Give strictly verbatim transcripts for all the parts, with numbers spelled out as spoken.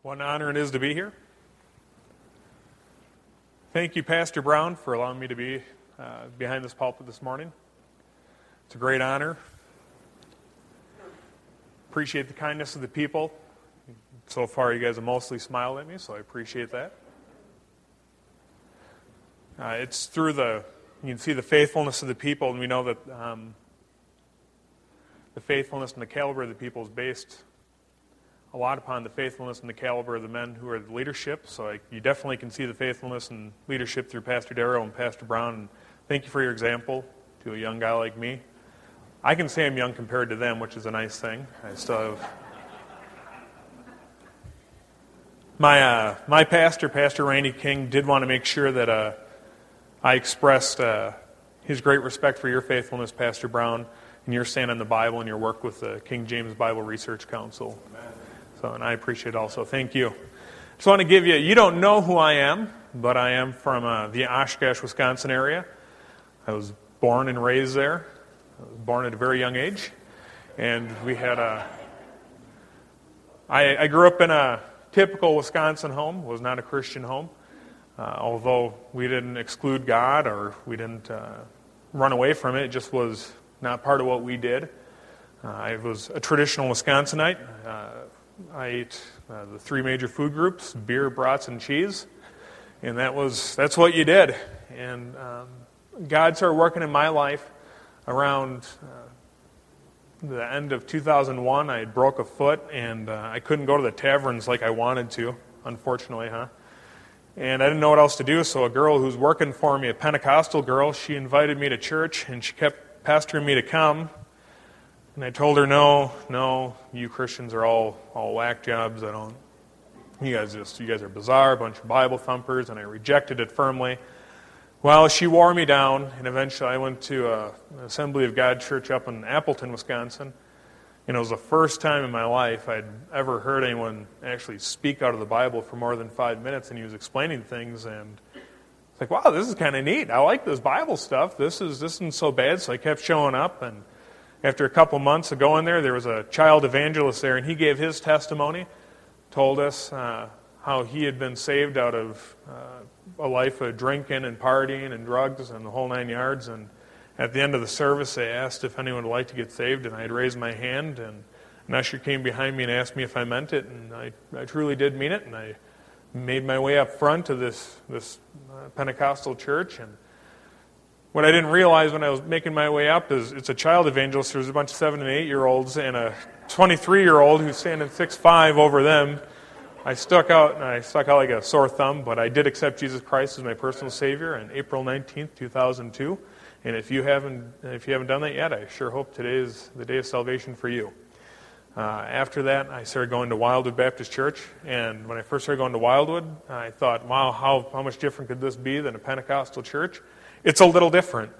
What an honor it is to be here. Thank you, Pastor Brown, for allowing me to be uh, behind this pulpit this morning. It's a great honor. Appreciate the kindness of the people. So far, you guys have mostly smiled at me, so I appreciate that. Uh, it's through the, you can see the faithfulness of the people, and we know that um, the faithfulness and the caliber of the people is based a lot upon the faithfulness and the caliber of the men who are the leadership. So I, you definitely can see the faithfulness and leadership through Pastor Darrow and Pastor Brown. And thank you for your example to a young guy like me. I can say I'm young compared to them, which is a nice thing. I still have... My uh, my pastor, Pastor Randy King, did want to make sure that uh, I expressed uh, his great respect for your faithfulness, Pastor Brown, and your stand on the Bible and your work with the King James Bible Research Council. Amen. So, and I appreciate it also. Thank you. Just want to give you, you don't know who I am, but I am from uh, the Oshkosh, Wisconsin area. I was born and raised there. I was born at a very young age. And we had a, I, I grew up in a typical Wisconsin home, was not a Christian home. Uh, although we didn't exclude God or we didn't uh, run away from it, it just was not part of what we did. Uh, I was a traditional Wisconsinite. Uh, I ate uh, the three major food groups, beer, brats, and cheese. And that was that's what you did. And um, God started working in my life around uh, the end of two thousand one. I broke a foot, and uh, I couldn't go to the taverns like I wanted to, unfortunately, huh? And I didn't know what else to do, so a girl who's working for me, a Pentecostal girl, she invited me to church, and she kept pestering me to come. And I told her, no, no, you Christians are all, all whack jobs. I don't, you guys just, you guys are bizarre, a bunch of Bible thumpers, and I rejected it firmly. Well, she wore me down, and eventually I went to a, an Assembly of God church up in Appleton, Wisconsin. And it was the first time in my life I'd ever heard anyone actually speak out of the Bible for more than five minutes, and he was explaining things, and it's like, wow, this is kind of neat. I like this Bible stuff. This is this isn't so bad. So I kept showing up, and after a couple months of going there, there was a child evangelist there, and he gave his testimony, told us uh, how he had been saved out of uh, a life of drinking and partying and drugs and the whole nine yards. And at the end of the service, they asked if anyone would like to get saved, and I had raised my hand, and an usher came behind me and asked me if I meant it, and I, I truly did mean it, and I made my way up front to this, this uh, Pentecostal church. And what I didn't realize when I was making my way up is it's a child evangelist. There's a bunch of seven and eight-year-olds and a twenty-three-year-old who's standing six five over them. I stuck out, and I stuck out like a sore thumb, but I did accept Jesus Christ as my personal Savior on April nineteenth, two thousand two. And if you haven't, if you haven't done that yet, I sure hope today is the day of salvation for you. Uh, after that, I started going to Wildwood Baptist Church, and when I first started going to Wildwood, I thought, wow, how, how much different could this be than a Pentecostal church? It's a little different.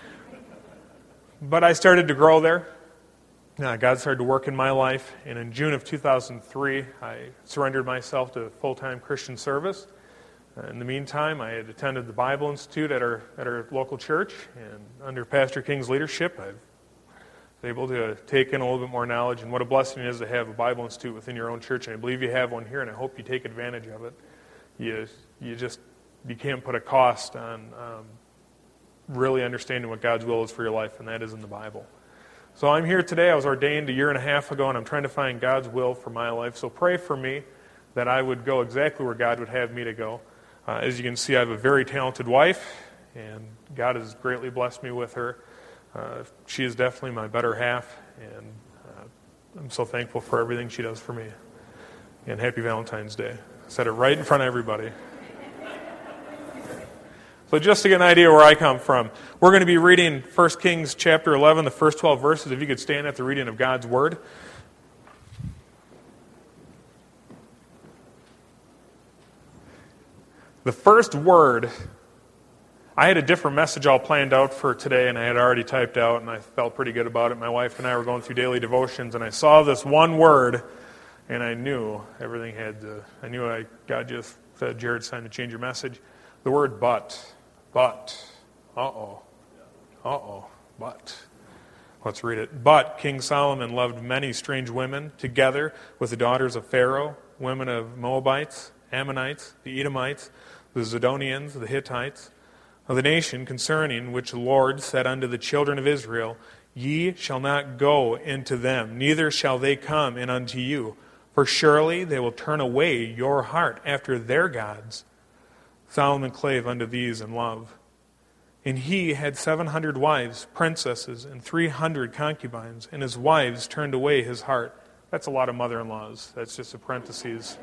But I started to grow there. Uh, God started to work in my life, and in June of two thousand three, I surrendered myself to full-time Christian service. Uh, in the meantime, I had attended the Bible Institute at our at our local church, and under Pastor King's leadership, I've been able to take in a little bit more knowledge, and what a blessing it is to have a Bible Institute within your own church, and I believe you have one here, and I hope you take advantage of it. You, you just you can't put a cost on um, really understanding what God's will is for your life, and that is in the Bible. So I'm here today. I was ordained a year and a half ago, and I'm trying to find God's will for my life. So pray for me that I would go exactly where God would have me to go. Uh, as you can see, I have a very talented wife, and God has greatly blessed me with her. Uh, she is definitely my better half, and uh, I'm so thankful for everything she does for me. And happy Valentine's Day. I said it right in front of everybody. So just to get an idea where I come from, we're going to be reading First Kings chapter eleven, the first twelve verses. If you could stand at the reading of God's Word. The first word, I had a different message all planned out for today, and I had already typed out, and I felt pretty good about it. My wife and I were going through daily devotions, and I saw this one word, and I knew everything had to, I knew I, God just said, Jared, it's time to change your message. The word but. But. Uh-oh. Uh-oh. But. Let's read it. But King Solomon loved many strange women together with the daughters of Pharaoh, women of Moabites, Ammonites, the Edomites, the Zidonians, the Hittites, of the nation concerning which the Lord said unto the children of Israel, Ye shall not go into them, neither shall they come in unto you, for surely they will turn away your heart after their gods. Solomon clave unto these in love. And he had seven hundred wives, princesses, and three hundred concubines, and his wives turned away his heart. That's a lot of mother-in-laws. That's just a parenthesis.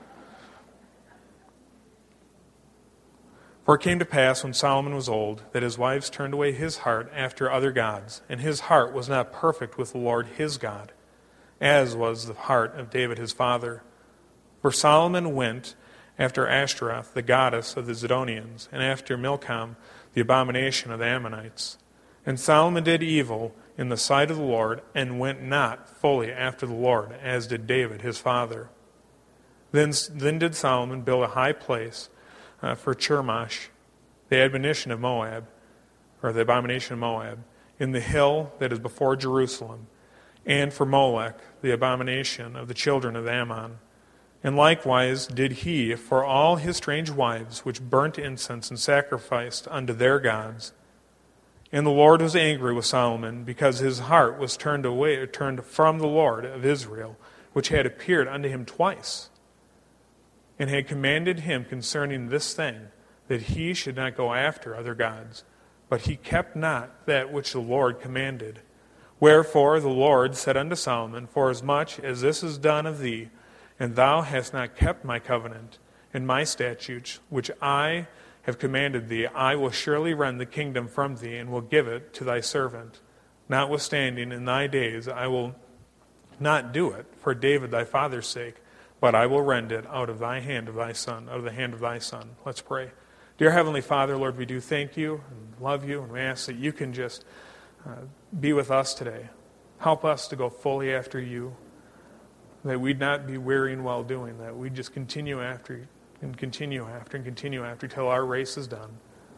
For it came to pass, when Solomon was old, that his wives turned away his heart after other gods, and his heart was not perfect with the Lord his God, as was the heart of David his father. For Solomon went after Ashtaroth, the goddess of the Zidonians, and after Milcom, the abomination of the Ammonites. And Solomon did evil in the sight of the Lord, and went not fully after the Lord, as did David his father. Then, then did Solomon build a high place uh, for Chemosh, the admonition of Moab, or the abomination of Moab, in the hill that is before Jerusalem, and for Molech, the abomination of the children of Ammon. And likewise did he for all his strange wives, which burnt incense and sacrificed unto their gods. And the Lord was angry with Solomon, because his heart was turned away, turned from the Lord of Israel, which had appeared unto him twice, and had commanded him concerning this thing, that he should not go after other gods. But he kept not that which the Lord commanded. Wherefore the Lord said unto Solomon, Forasmuch as this is done of thee, and thou hast not kept my covenant and my statutes, which I have commanded thee, I will surely rend the kingdom from thee, and will give it to thy servant. Notwithstanding, in thy days I will not do it for David thy father's sake, but I will rend it out of thy hand of thy son, out of the hand of thy son. Let's pray. Dear Heavenly Father, Lord, we do thank you and love you, and we ask that you can just uh, be with us today. Help us to go fully after you, that we'd not be wearying while doing that. We'd just continue after and continue after and continue after till our race is done.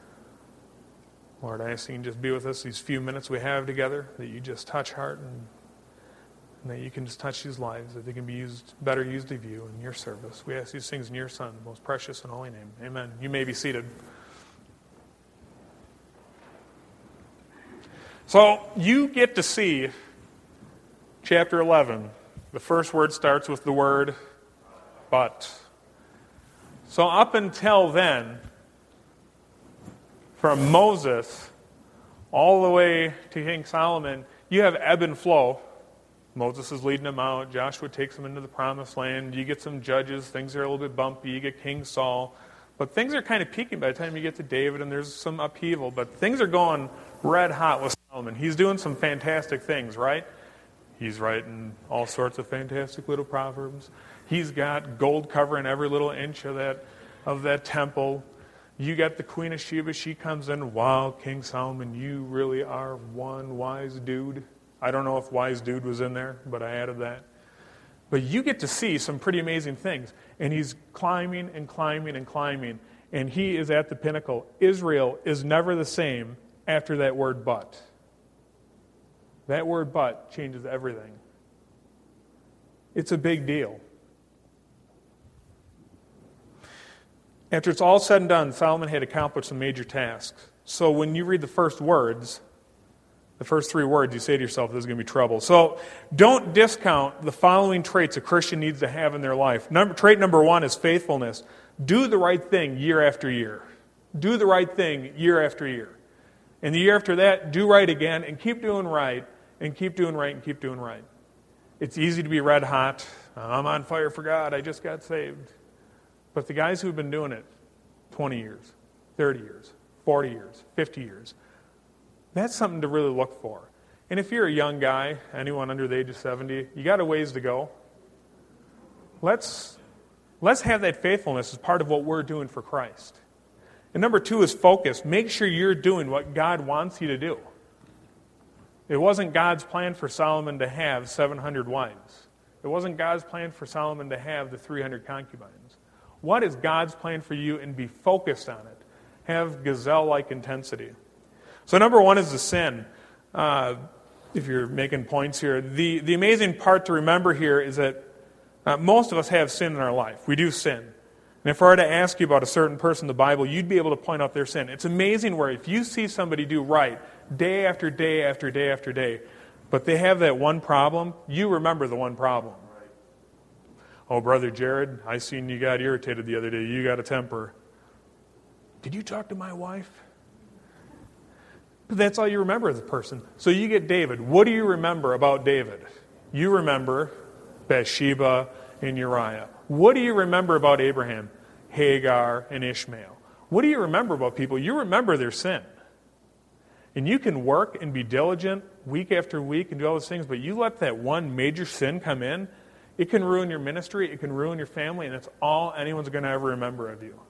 Lord, I ask that you can just be with us these few minutes we have together, that you just touch heart, and, and that you can just touch these lives, that they can be used, better used of you in your service. We ask these things in your Son, the most precious and holy name. Amen. You may be seated. So you get to see chapter eleven. The first word starts with the word but. So up until then, from Moses all the way to King Solomon, you have ebb and flow. Moses is leading them out. Joshua takes them into the promised land. You get some judges. Things are a little bit bumpy. You get King Saul. But things are kind of peaking by the time you get to David, and there's some upheaval. But things are going red hot with Solomon. He's doing some fantastic things, right? He's writing all sorts of fantastic little proverbs. He's got gold covering every little inch of that of that temple. You got the Queen of Sheba. She comes in, wow, King Solomon, you really are one wise dude. I don't know if wise dude was in there, but I added that. But you get to see some pretty amazing things. And he's climbing and climbing and climbing. And he is at the pinnacle. Israel is never the same after that word but. That word but changes everything. It's a big deal. After it's all said and done, Solomon had accomplished some major tasks. So when you read the first words, the first three words, you say to yourself, there's going to be trouble. So don't discount the following traits a Christian needs to have in their life. Number, trait number one is faithfulness. Do the right thing year after year. Do the right thing year after year. And the year after that, do right again and keep doing right and keep doing right and keep doing right. It's easy to be red hot. I'm on fire for God. I just got saved. But the guys who've been doing it twenty years, thirty years, forty years, fifty years, that's something to really look for. And if you're a young guy, anyone under the age of seventy, you got a ways to go. Let's, let's have that faithfulness as part of what we're doing for Christ. And number two is focus. Make sure you're doing what God wants you to do. It wasn't God's plan for Solomon to have seven hundred wives. It wasn't God's plan for Solomon to have the three hundred concubines. What is God's plan for you? And be focused on it. Have gazelle-like intensity. So number one is the sin. Uh, if you're making points here, the, the amazing part to remember here is that Uh, most of us have sin in our life. We do sin. And if I were to ask you about a certain person in the Bible, you'd be able to point out their sin. It's amazing where if you see somebody do right day after day after day after day, but they have that one problem, you remember the one problem. Oh, Brother Jared, I seen you got irritated the other day. You got a temper. Did you talk to my wife? But that's all you remember as a person. So you get David. What do you remember about David? You remember Bathsheba and Uriah. What do you remember about Abraham? Hagar and Ishmael. What do you remember about people? You remember their sin. And you can work and be diligent week after week and do all those things, but you let that one major sin come in, it can ruin your ministry, it can ruin your family, and that's all anyone's going to ever remember of you.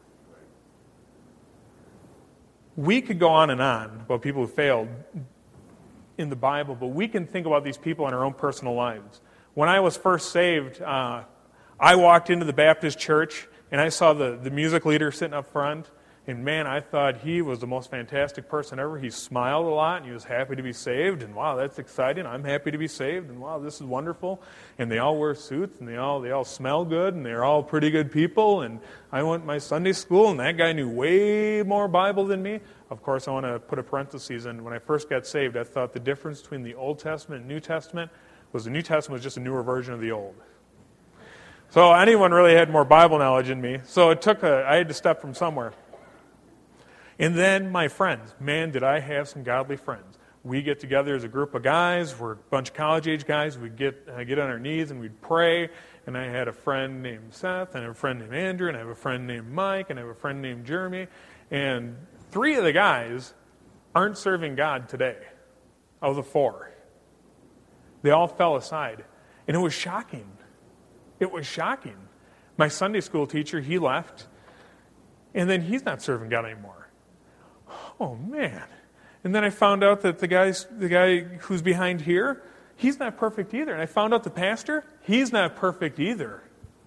We could go on and on about people who failed in the Bible, but we can think about these people in our own personal lives. When I was first saved, uh, I walked into the Baptist church, and I saw the, the music leader sitting up front, and man, I thought he was the most fantastic person ever. He smiled a lot, and he was happy to be saved, and wow, that's exciting. I'm happy to be saved, and wow, this is wonderful. And they all wear suits, and they all they all smell good, and they're all pretty good people. And I went to my Sunday school, and that guy knew way more Bible than me. Of course, I want to put a parenthesis in. When I first got saved, I thought the difference between the Old Testament and New Testament was the New Testament was just a newer version of the Old. So anyone really had more Bible knowledge than me. So it took a, I had to step from somewhere. And then my friends. Man, did I have some godly friends. We get together as a group of guys. We're a bunch of college-age guys. We'd get, uh, get on our knees and we'd pray. And I had a friend named Seth, and I have a friend named Andrew, and I have a friend named Mike, and I have a friend named Jeremy. And three of the guys aren't serving God today, of the four. They all fell aside. And it was shocking. It was shocking. My Sunday school teacher, he left, and then he's not serving God anymore. Oh, man. And then I found out that the guy's, the guy who's behind here, he's not perfect either. And I found out the pastor, he's not perfect either.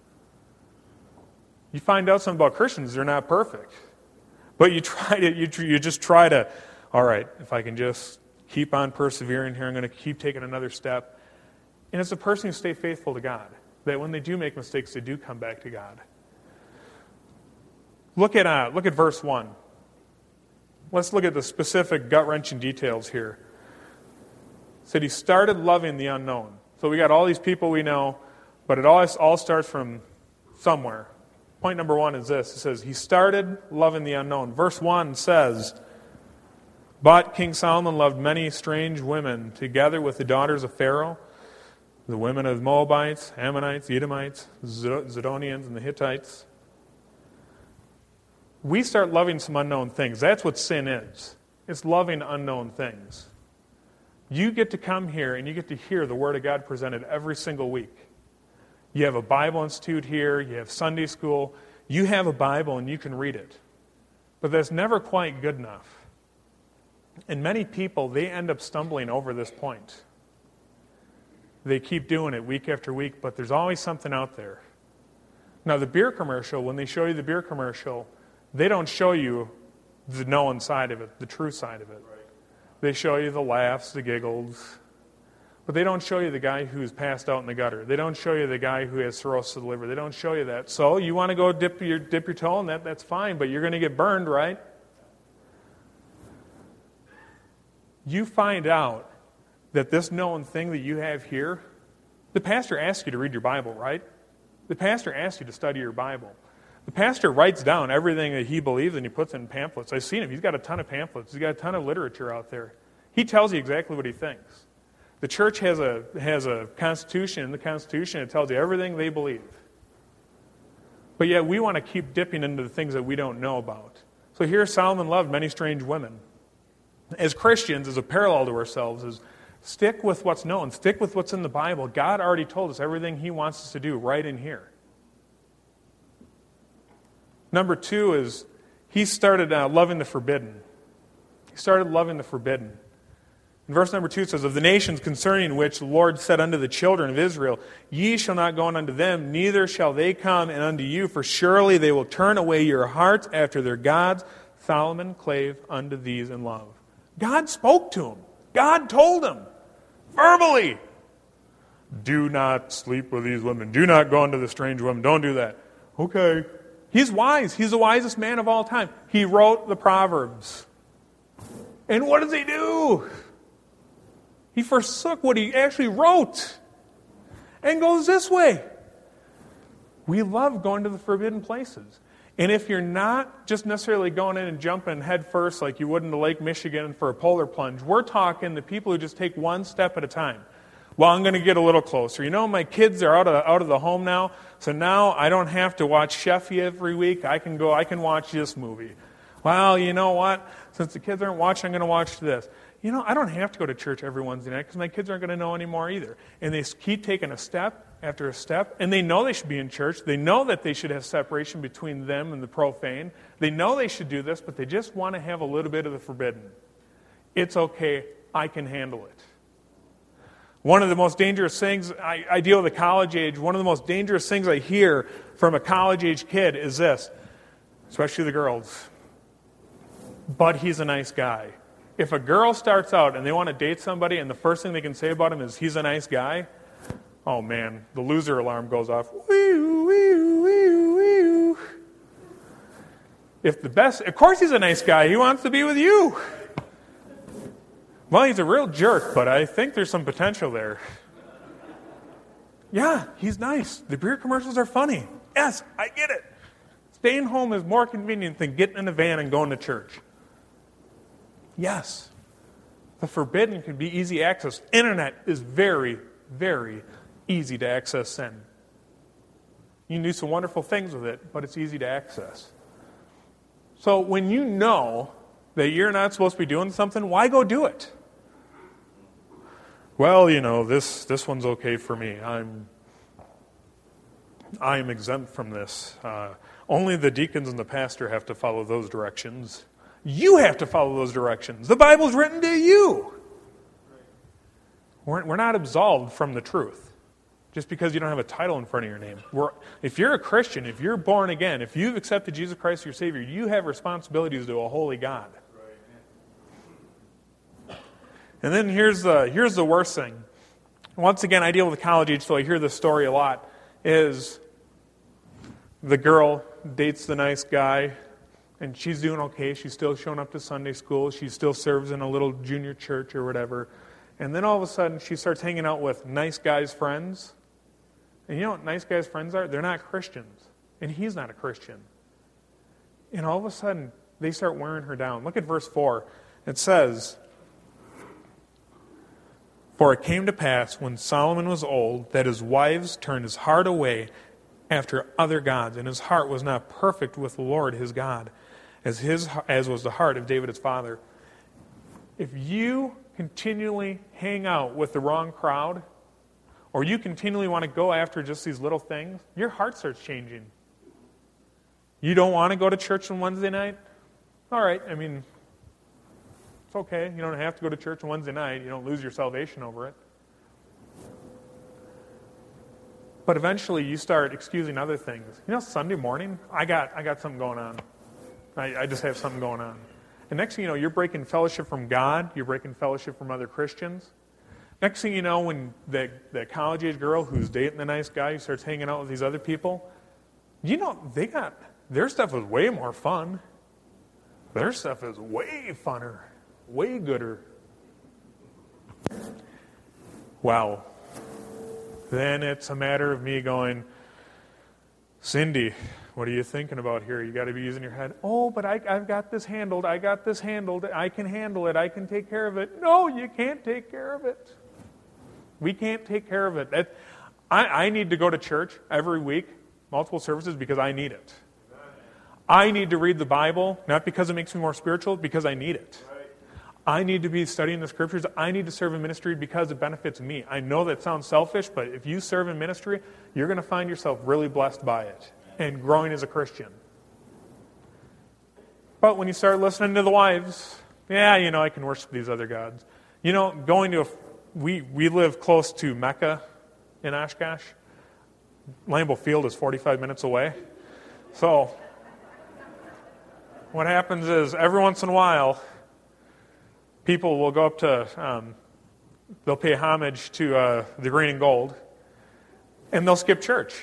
You find out something about Christians, they're not perfect. But you try to, you, you just try to, all right, if I can just keep on persevering here, I'm going to keep taking another step. And it's a person who stay faithful to God, that when they do make mistakes, they do come back to God. Look at uh, look at verse one. Let's look at the specific gut-wrenching details here. It said he started loving the unknown. So we got all these people we know, but it all, all starts from somewhere. Point number one is this. It says, he started loving the unknown. Verse one says, but King Solomon loved many strange women, together with the daughters of Pharaoh, the women of the Moabites, Ammonites, Edomites, Zidonians, and the Hittites. We start loving some unknown things. That's what sin is. It's loving unknown things. You get to come here and you get to hear the Word of God presented every single week. You have a Bible Institute here. You have Sunday school. You have a Bible and you can read it. But that's never quite good enough. And many people, they end up stumbling over this point. They keep doing it week after week, but there's always something out there. Now, the beer commercial, when they show you the beer commercial, they don't show you the known side of it, the true side of it. Right. They show you the laughs, the giggles, but they don't show you the guy who's passed out in the gutter. They don't show you the guy who has cirrhosis of the liver. They don't show you that. So you want to go dip your dip your toe in that, that's fine, but you're going to get burned, right? You find out that this known thing that you have here, the pastor asks you to read your Bible, right? The pastor asks you to study your Bible. The pastor writes down everything that he believes and he puts in pamphlets. I've seen him. He's got a ton of pamphlets. He's got a ton of literature out there. He tells you exactly what he thinks. The church has a has a constitution. In the constitution, it tells you everything they believe. But yet we want to keep dipping into the things that we don't know about. So here Solomon loved many strange women. As Christians, as a parallel to ourselves, is stick with what's known. Stick with what's in the Bible. God already told us everything he wants us to do right in here. Number two is he started uh, loving the forbidden. He started loving the forbidden. In verse number two it says, of the nations concerning which the Lord said unto the children of Israel, ye shall not go in unto them, neither shall they come in unto you, for surely they will turn away your hearts after their gods. Solomon clave unto these in love. God spoke to him. God told him verbally, Do not sleep with these women. Do not go into the strange women. Don't do that. Okay. He's wise. He's the wisest man of all time. He wrote the Proverbs. And what does he do? He forsook what he actually wrote and goes this way. We love going to the forbidden places. And if you're not just necessarily going in and jumping head first like you would into Lake Michigan for a polar plunge, we're talking the people who just take one step at a time. Well, I'm going to get a little closer. You know, my kids are out of out of the home now, so now I don't have to watch Sheffy every week. I can go, I can watch this movie. Well, you know what? Since the kids aren't watching, I'm going to watch this. You know, I don't have to go to church every Wednesday night because my kids aren't going to know anymore either. And they keep taking a step after a step, and they know they should be in church. They know that they should have separation between them and the profane. They know they should do this, but they just want to have a little bit of the forbidden. It's okay. I can handle it. One of the most dangerous things, I, I deal with a college age, one of the most dangerous things I hear from a college-age kid is this, especially the girls. But he's a nice guy. If a girl starts out and they want to date somebody and the first thing they can say about him is he's a nice guy, oh man, the loser alarm goes off. Wee-oo, wee-oo, wee-oo, wee-oo. If the best, of course he's a nice guy. He wants to be with you. Well, he's a real jerk, but I think there's some potential there. Yeah, he's nice. The beer commercials are funny. Yes, I get it. Staying home is more convenient than getting in a van and going to church. Yes. The forbidden can be easy access. Internet is very, very easy to access sin. You can do some wonderful things with it, but it's easy to access. So when you know that you're not supposed to be doing something, why go do it? Well, you know, this this one's okay for me. I'm I'm exempt from this. Uh, only the deacons and the pastor have to follow those directions. You have to follow those directions. The Bible's written to you. We're, we're not absolved from the truth just because you don't have a title in front of your name. We're, if you're a Christian, if you're born again, if you've accepted Jesus Christ as your Savior, you have responsibilities to a holy God. And then here's the, here's the worst thing. Once again, I deal with the college age, so I hear this story a lot, is the girl dates the nice guy, and she's doing okay. She's still showing up to Sunday school. She still serves in a little junior church or whatever. And then all of a sudden, she starts hanging out with nice guys' friends. And you know what nice guys' friends are? They're not Christians. And he's not a Christian. And all of a sudden, they start wearing her down. Look at verse four. It says, "For it came to pass, when Solomon was old, that his wives turned his heart away after other gods, and his heart was not perfect with the Lord his God, as his as was the heart of David his father." If you continually hang out with the wrong crowd, or you continually want to go after just these little things, your heart starts changing. You don't want to go to church on Wednesday night? All right, I mean, it's okay. You don't have to go to church on Wednesday night. You don't lose your salvation over it. But eventually you start excusing other things. You know, Sunday morning, I got I got something going on. I, I just have something going on. And next thing you know, you're breaking fellowship from God. You're breaking fellowship from other Christians. Next thing you know, when the, the college-age girl who's dating the nice guy who starts hanging out with these other people, you know, they got, their stuff is way more fun. Their stuff is way funner, way gooder. Wow. Then it's a matter of me going, "Cindy, what are you thinking about here? You got to be using your head." "Oh, but I, I've got this handled. I got this handled. I can handle it. I can take care of it." "No, you can't take care of it. We can't take care of it." That, I, I need to go to church every week, multiple services, because I need it. I need to read the Bible, not because it makes me more spiritual, because I need it. I need to be studying the Scriptures. I need to serve in ministry because it benefits me. I know that sounds selfish, but if you serve in ministry, you're going to find yourself really blessed by it and growing as a Christian. But when you start listening to the wives, yeah, you know, I can worship these other gods. You know, going to a, we, we live close to Mecca in Oshkosh. Lambeau Field is forty-five minutes away. So what happens is every once in a while, people will go up to, um, they'll pay homage to uh, the green and gold, And they'll skip church.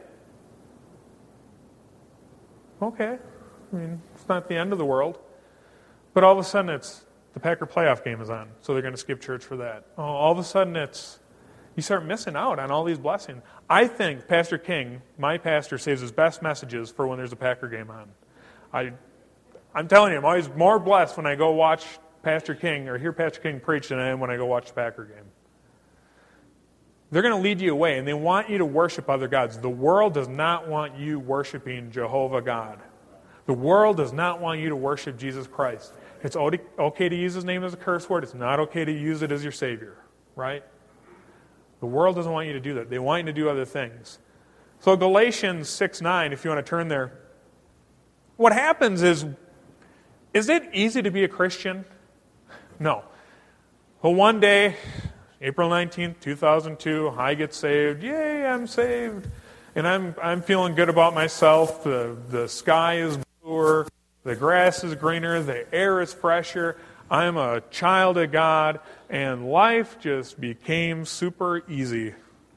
Okay. I mean, it's not the end of the world. But all of a sudden it's the Packer playoff game is on, so they're going to skip church for that. Oh, all of a sudden it's, you start missing out on all these blessings. I think Pastor King, my pastor, saves his best messages for when there's a Packer game on. I, I'm telling you, I'm always more blessed when I go watch Pastor King or hear Pastor King preach than I am when I go watch the Packer game. They're going to lead you away, and they want you to worship other gods. The world does not want you worshiping Jehovah God. The world does not want you to worship Jesus Christ. It's okay to use his name as a curse word. It's not okay to use it as your Savior, right? The world doesn't want you to do that. They want you to do other things. So Galatians six nine, if you want to turn there, what happens is, is it easy to be a Christian? No. Well, one day, April nineteenth, two thousand two, I get saved. Yay, I'm saved. And I'm I'm feeling good about myself. The, the sky is bluer. The grass is greener. The air is fresher. I'm a child of God. And life just became super easy.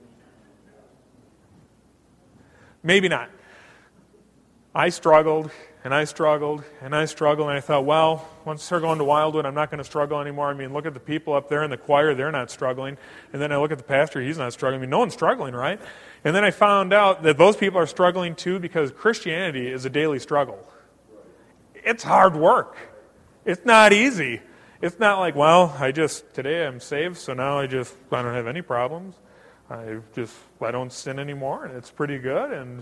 Maybe not. I struggled, and I struggled, and I struggled, and I thought, well, once I start going to Wildwood, I'm not going to struggle anymore. I mean, look at the people up there in the choir, they're not struggling. And then I look at the pastor, he's not struggling. I mean, no one's struggling, right? And then I found out that those people are struggling too because Christianity is a daily struggle. It's hard work. It's not easy. It's not like, well, I just, today I'm saved, so now I just, I don't have any problems. I just, I don't sin anymore, and it's pretty good, and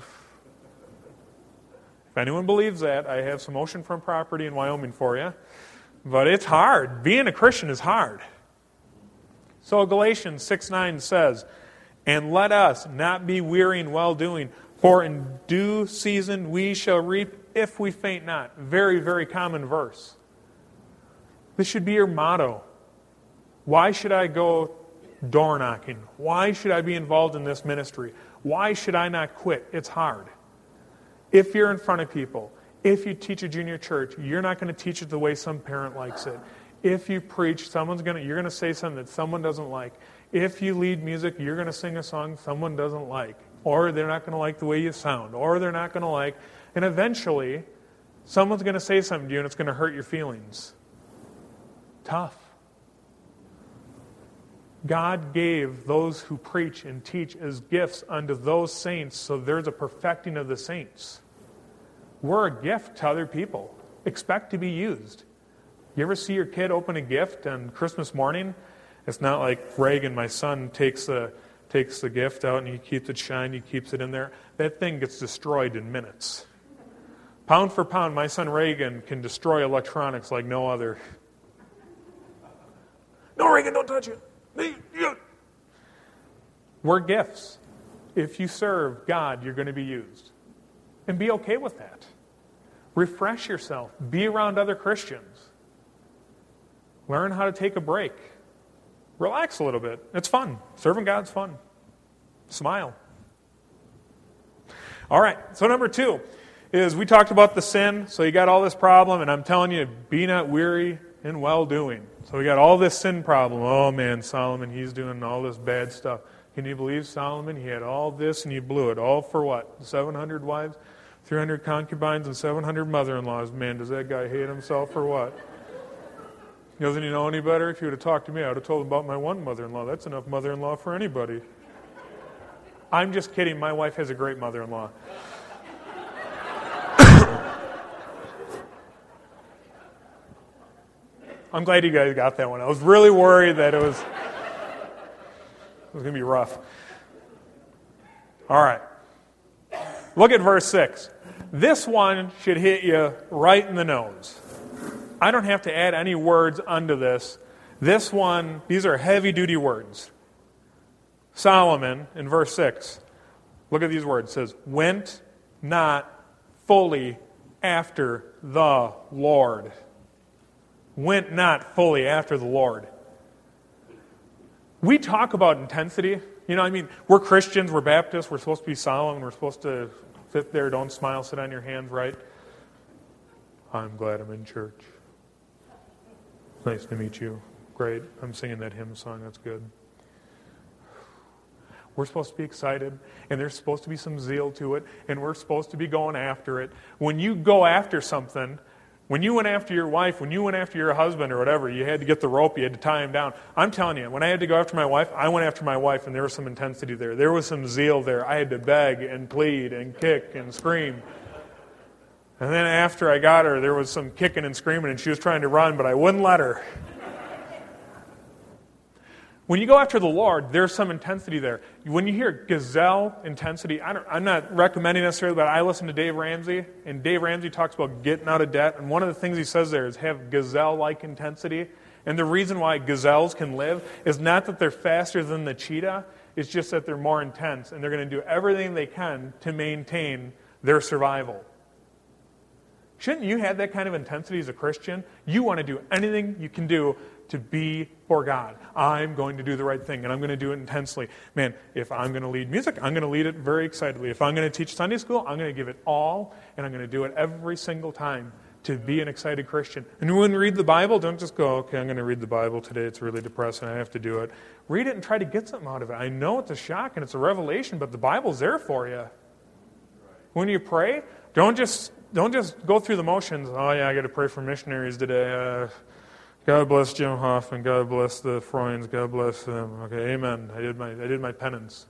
if anyone believes that, I have some oceanfront property in Wyoming for you. But it's hard. Being a Christian is hard. So Galatians six nine says, and let us not be weary in well-doing, for in due season we shall reap if we faint not. Very, very common verse. This should be your motto. Why should I go door knocking? Why should I be involved in this ministry? Why should I not quit? It's hard. If you're in front of people, if you teach a junior church, you're not going to teach it the way some parent likes it. If you preach, someone's going to, you're going to say something that someone doesn't like. If you lead music, you're going to sing a song someone doesn't like. Or they're not going to like the way you sound. Or they're not going to like, and eventually, someone's going to say something to you and it's going to hurt your feelings. Tough. God gave those who preach and teach as gifts unto those saints, so there's a perfecting of the saints. We're a gift to other people. Expect to be used. You ever see your kid open a gift on Christmas morning? It's not like Reagan, my son, takes the, takes the gift out and he keeps it shiny, he keeps it in there. That thing gets destroyed in minutes. Pound for pound, my son Reagan can destroy electronics like no other. No, Reagan, don't touch it. We're gifts. If you serve God, you're going to be used. And be okay with that. Refresh yourself. Be around other Christians. Learn how to take a break. Relax a little bit. It's fun. Serving God's fun. Smile. All right, so number two is we talked about the sin, so you got all this problem, and I'm telling you, be not weary in well-doing. So we got all this sin problem. Oh man, Solomon, he's doing all this bad stuff. Can you believe Solomon? He had all this and he blew it. All for what? seven hundred wives, three hundred concubines, and seven hundred mother-in-laws. Man, does that guy hate himself or what? Doesn't he know any better? If he would have talked to me, I would have told him about my one mother-in-law. That's enough mother-in-law for anybody. I'm just kidding. My wife has a great mother-in-law. I'm glad you guys got that one. I was really worried that it was, it was going to be rough. All right. Look at verse six. This one should hit you right in the nose. I don't have to add any words unto this. This one, these are heavy-duty words. Solomon, in verse six, look at these words. It says, went not fully after the Lord. Went not fully after the Lord. We talk about intensity. You know, I mean, we're Christians, we're Baptists, we're supposed to be solemn, we're supposed to sit there, don't smile, sit on your hands, right? I'm glad I'm in church. Nice to meet you. Great. I'm singing that hymn song, that's good. We're supposed to be excited, and there's supposed to be some zeal to it, and we're supposed to be going after it. When you go after something, when you went after your wife, when you went after your husband or whatever, you had to get the rope, you had to tie him down. I'm telling you, when I had to go after my wife, I went after my wife, and there was some intensity there. There was some zeal there. I had to beg and plead and kick and scream. And then after I got her, there was some kicking and screaming, and she was trying to run, but I wouldn't let her. When you go after the Lord, there's some intensity there. When you hear gazelle intensity, I don't, I'm not recommending necessarily, but I listen to Dave Ramsey, and Dave Ramsey talks about getting out of debt, and one of the things he says there is have gazelle-like intensity. And the reason why gazelles can live is not that they're faster than the cheetah, it's just that they're more intense, and they're going to do everything they can to maintain their survival. Shouldn't you have that kind of intensity as a Christian? You want to do anything you can do to be for God. I'm going to do the right thing, and I'm going to do it intensely. Man, if I'm going to lead music, I'm going to lead it very excitedly. If I'm going to teach Sunday school, I'm going to give it all, and I'm going to do it every single time to be an excited Christian. And when you read the Bible, don't just go, okay, I'm going to read the Bible today. It's really depressing. I have to do it. Read it and try to get something out of it. I know it's a shock and it's a revelation, but the Bible's there for you. When you pray, don't just don't just go through the motions. Oh, yeah, I got to pray for missionaries today. Uh, God bless Jim Hoffman. God bless the Freunds. God bless them. Okay, amen. I did my I did my penance.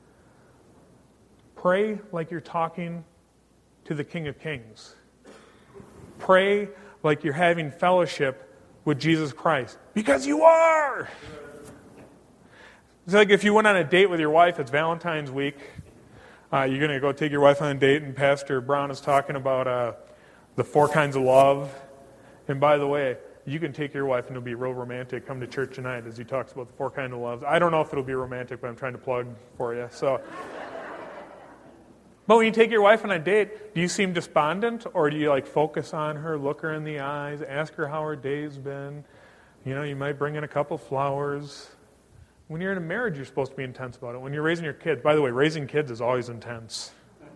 Pray like you're talking to the King of Kings. Pray like you're having fellowship with Jesus Christ. Because you are! It's like if you went on a date with your wife, it's Valentine's week. Uh, you're going to go take your wife on a date, and Pastor Brown is talking about uh, the four kinds of love. And by the way, you can take your wife and it'll be real romantic. Come to church tonight as he talks about the four kinds of loves. I don't know if it'll be romantic, but I'm trying to plug for you. So, but when you take your wife on a date, do you seem despondent, or do you like focus on her, look her in the eyes, ask her how her day's been? You know, you might bring in a couple flowers. When you're in a marriage, you're supposed to be intense about it. When you're raising your kids, by the way, raising kids is always intense.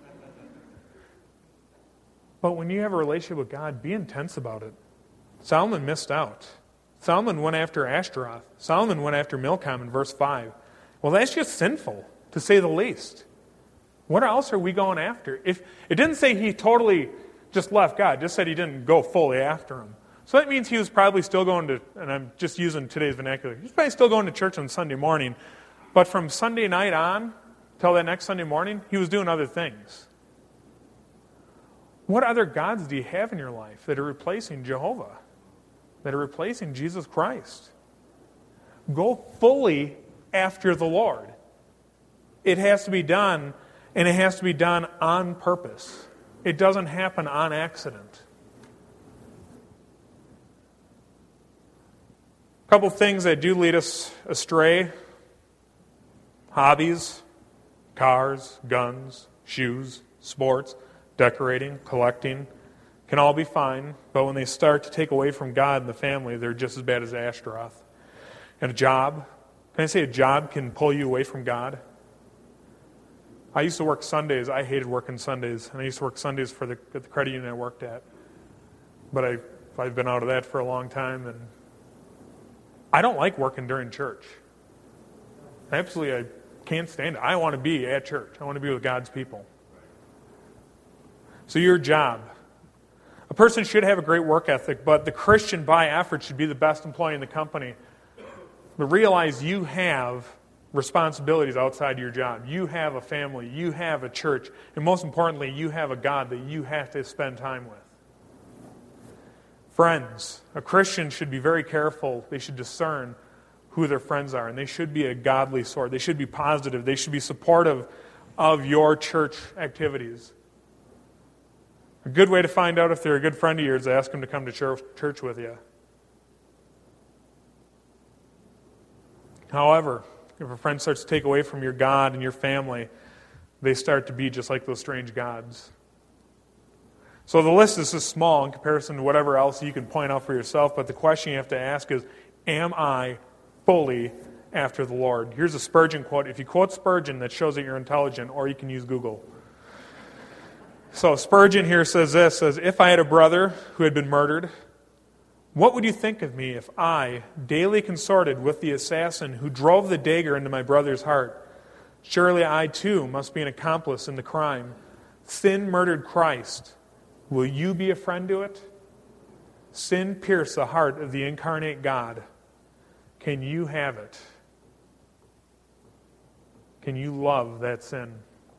But when you have a relationship with God, be intense about it. Solomon missed out. Solomon went after Ashtaroth. Solomon went after Milcom in verse five. Well, that's just sinful, to say the least. What else are we going after? If it didn't say he totally just left God, it just said he didn't go fully after him. So that means he was probably still going to, and I'm just using today's vernacular, he was probably still going to church on Sunday morning, but from Sunday night on till that next Sunday morning, he was doing other things. What other gods do you have in your life that are replacing Jehovah, that are replacing Jesus Christ? Go fully after the Lord. It has to be done, and it has to be done on purpose. It doesn't happen on accident. A couple things that do lead us astray. Hobbies, cars, guns, shoes, sports, decorating, collecting, can all be fine, but when they start to take away from God and the family, they're just as bad as Ashtaroth. And a job, can I say a job can pull you away from God? I used to work Sundays. I hated working Sundays, and I used to work Sundays for the, at the credit union I worked at. But I, I've been out of that for a long time, and I don't like working during church. Absolutely, I can't stand it. I want to be at church. I want to be with God's people. So your job. A person should have a great work ethic, but the Christian by effort should be the best employee in the company. But realize you have responsibilities outside your job. You have a family. You have a church. And most importantly, you have a God that you have to spend time with. Friends. A Christian should be very careful. They should discern who their friends are, and they should be a godly sort. They should be positive. They should be supportive of your church activities. A good way to find out if they're a good friend of yours is ask them to come to church with you. However, if a friend starts to take away from your God and your family, they start to be just like those strange gods. So the list is just small in comparison to whatever else you can point out for yourself, but the question you have to ask is, am I fully after the Lord? Here's a Spurgeon quote. If you quote Spurgeon, that shows that you're intelligent, or you can use Google. So Spurgeon here says this, says, if I had a brother who had been murdered, what would you think of me if I daily consorted with the assassin who drove the dagger into my brother's heart? Surely I too must be an accomplice in the crime. Sin murdered Christ. Will you be a friend to it? Sin pierced the heart of the incarnate God. Can you have it? Can you love that sin?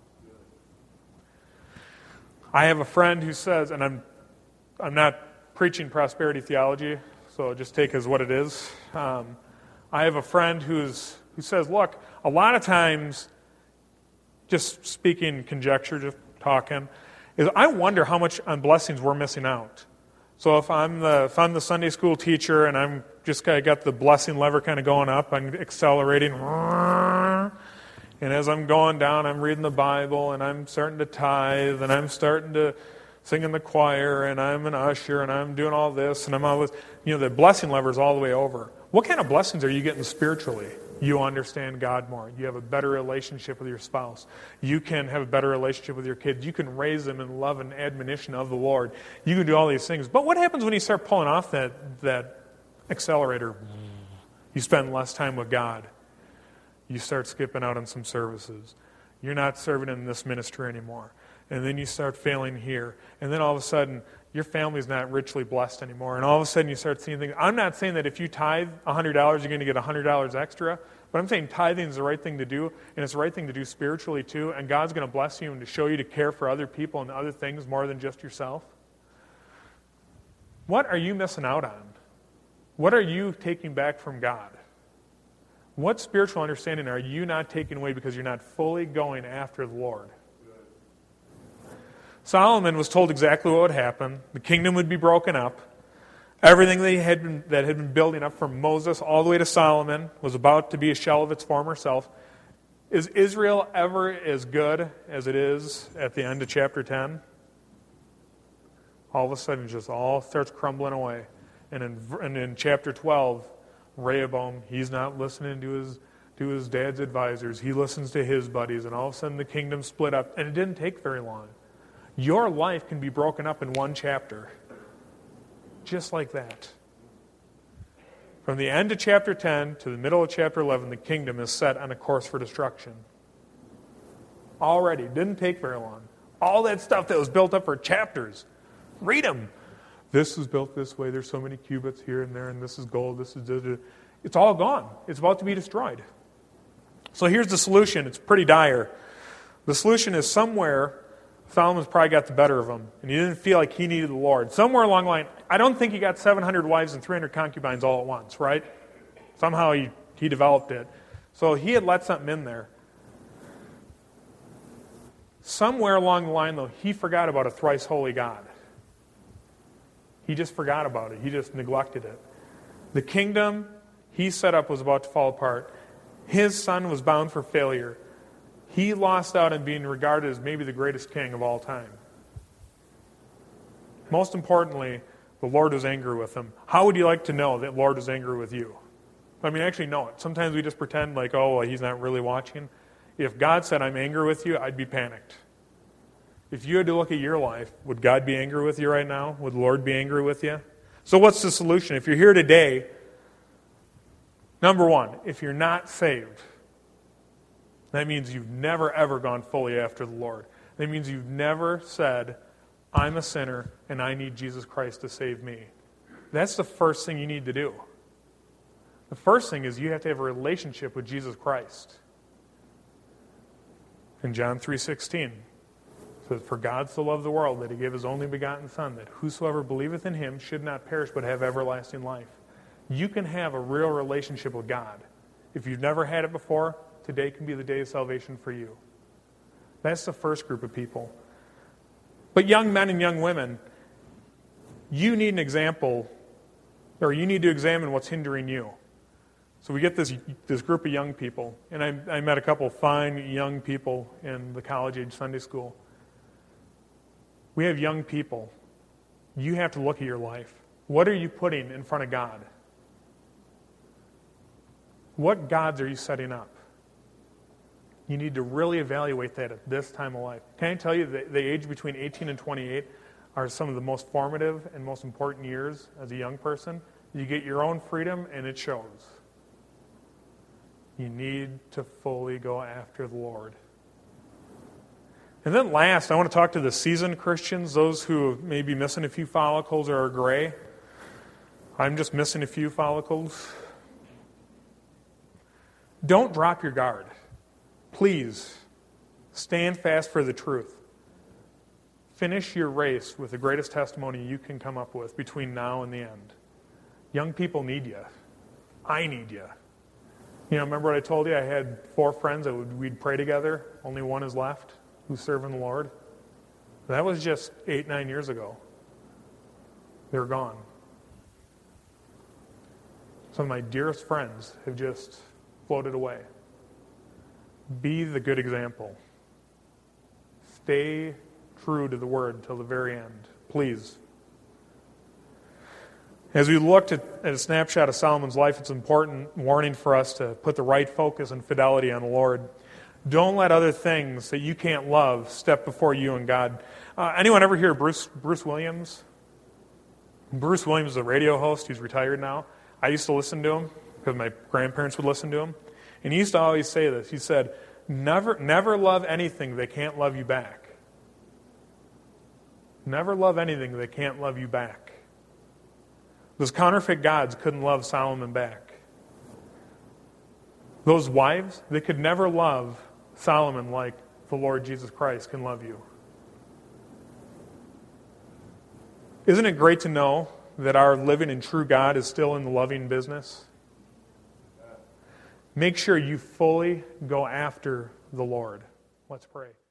I have a friend who says, and I'm I'm not preaching prosperity theology, so just take it as what it is. Um, I have a friend who's who says, look, a lot of times, just speaking conjecture, just talking, is I wonder how much on blessings we're missing out. So if I'm the if I'm the Sunday school teacher and I'm just kind of got the blessing lever kind of going up, I'm accelerating, and as I'm going down, I'm reading the Bible and I'm starting to tithe and I'm starting to sing in the choir and I'm an usher and I'm doing all this and I'm all this. You know, the blessing lever is all the way over. What kind of blessings are you getting spiritually? You understand God more. You have a better relationship with your spouse. You can have a better relationship with your kids. You can raise them in love and admonition of the Lord. You can do all these things. But what happens when you start pulling off that, that accelerator? You spend less time with God. You start skipping out on some services. You're not serving in this ministry anymore. And then you start failing here. And then all of a sudden, your family's not richly blessed anymore. And all of a sudden, you start seeing things. I'm not saying that if you tithe one hundred dollars, you're going to get one hundred dollars extra. But I'm saying tithing is the right thing to do. And it's the right thing to do spiritually, too. And God's going to bless you and to show you to care for other people and other things more than just yourself. What are you missing out on? What are you taking back from God? What spiritual understanding are you not taking away because you're not fully going after the Lord? Solomon was told exactly what would happen. The kingdom would be broken up. Everything that had been, that had been building up from Moses all the way to Solomon was about to be a shell of its former self. Is Israel ever as good as it is at the end of chapter ten? All of a sudden, it just all starts crumbling away. And in, and in chapter twelve, Rehoboam, he's not listening to his, to his dad's advisors. He listens to his buddies, and all of a sudden the kingdom split up. And it didn't take very long. Your life can be broken up in one chapter. Just like that. From the end of chapter ten to the middle of chapter eleven, the kingdom is set on a course for destruction. Already. Didn't take very long. All that stuff that was built up for chapters. Read them. This is built this way. There's so many cubits here and there, and this is gold. This is... It's all gone. It's about to be destroyed. So here's the solution. It's pretty dire. The solution is somewhere... Solomon's probably got the better of him, and he didn't feel like he needed the Lord. Somewhere along the line, I don't think he got seven hundred wives and three hundred concubines all at once, right? Somehow he, he developed it. So he had let something in there. Somewhere along the line, though, he forgot about a thrice holy God. He just forgot about it. He just neglected it. The kingdom he set up was about to fall apart. His son was bound for failure. He lost out on being regarded as maybe the greatest king of all time. Most importantly, the Lord was angry with him. How would you like to know that the Lord was angry with you? I mean, actually know it. Sometimes we just pretend like, oh, well, he's not really watching. If God said, I'm angry with you, I'd be panicked. If you had to look at your life, would God be angry with you right now? Would the Lord be angry with you? So what's the solution? If you're here today, number one, if you're not saved, that means you've never, ever gone fully after the Lord. That means you've never said, I'm a sinner and I need Jesus Christ to save me. That's the first thing you need to do. The first thing is you have to have a relationship with Jesus Christ. In John three sixteen, it says, for God so loved the world that he gave his only begotten Son, that whosoever believeth in him should not perish but have everlasting life. You can have a real relationship with God. If you've never had it before, today can be the day of salvation for you. That's the first group of people. But young men and young women, you need an example, or you need to examine what's hindering you. So we get this this group of young people, and I, I met a couple fine young people in the college-age Sunday school. We have young people. You have to look at your life. What are you putting in front of God? What gods are you setting up? You need to really evaluate that at this time of life. Can I tell you that the age between eighteen and twenty-eight are some of the most formative and most important years as a young person? You get your own freedom, and it shows. You need to fully go after the Lord. And then last, I want to talk to the seasoned Christians, those who may be missing a few follicles or are gray. I'm just missing a few follicles. Don't drop your guard. Please, stand fast for the truth. Finish your race with the greatest testimony you can come up with between now and the end. Young people need you. I need you. You know, remember what I told you? I had four friends that would, we'd pray together. Only one is left who's serving the Lord. That was just eight, nine years ago. They're gone. Some of my dearest friends have just floated away. Be the good example. Stay true to the Word until the very end. Please. As we looked at, at a snapshot of Solomon's life, it's an important warning for us to put the right focus and fidelity on the Lord. Don't let other things that you can't love step before you and God. Uh, anyone ever hear Bruce Bruce Williams? Bruce Williams is a radio host. He's retired now. I used to listen to him because my grandparents would listen to him. And he used to always say this. He said, never, never love anything they can't love you back. Never love anything they can't love you back. Those counterfeit gods couldn't love Solomon back. Those wives, they could never love Solomon like the Lord Jesus Christ can love you. Isn't it great to know that our living and true God is still in the loving business? Make sure you fully go after the Lord. Let's pray.